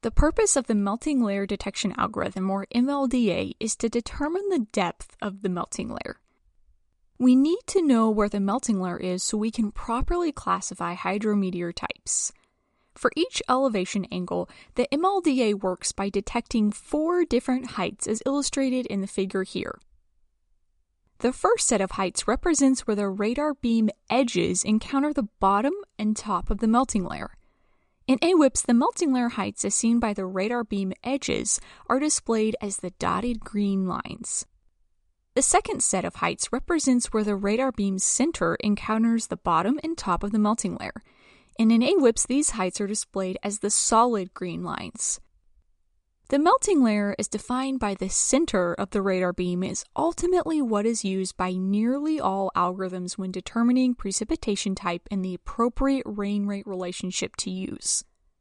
The purpose of the melting layer detection algorithm, or MLDA, is to determine the depth of the melting layer. We need to know where the melting layer is so we can properly classify hydrometeor types. For each elevation angle, the MLDA works by detecting 4 different heights as illustrated in the figure here. The first set of heights represents where the radar beam edges encounter the bottom and top of the melting layer. In AWIPS, the melting layer heights as seen by the radar beam edges are displayed as the dotted green lines. The second set of heights represents where the radar beam's center encounters the bottom and top of the melting layer, and in AWIPS these heights are displayed as the solid green lines. The melting layer as defined by the center of the radar beam is ultimately what is used by nearly all algorithms when determining precipitation type and the appropriate rain rate relationship to use.